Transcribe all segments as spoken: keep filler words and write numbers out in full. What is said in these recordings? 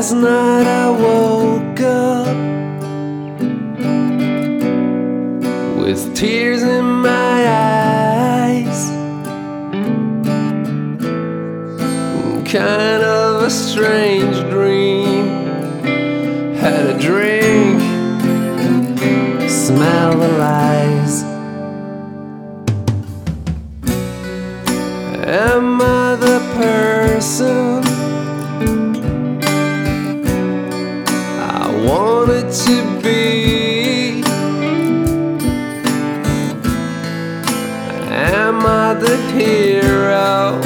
Last night I woke up with tears in my eyes, kind of a strange dream. Had a drink, smell the lies. Am I the person I wanted to be? Am I the hero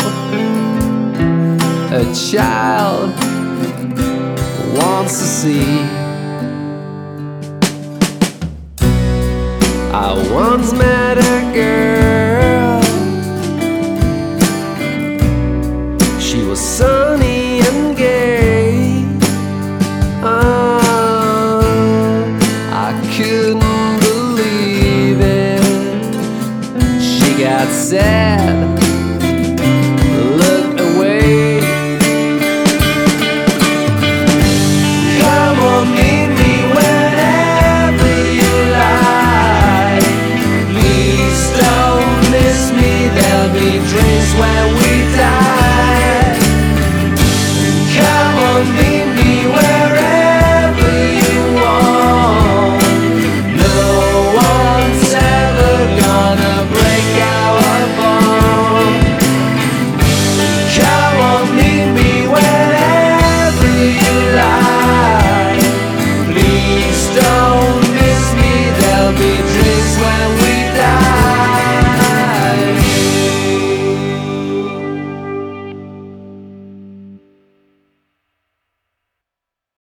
a child wants to see? I once met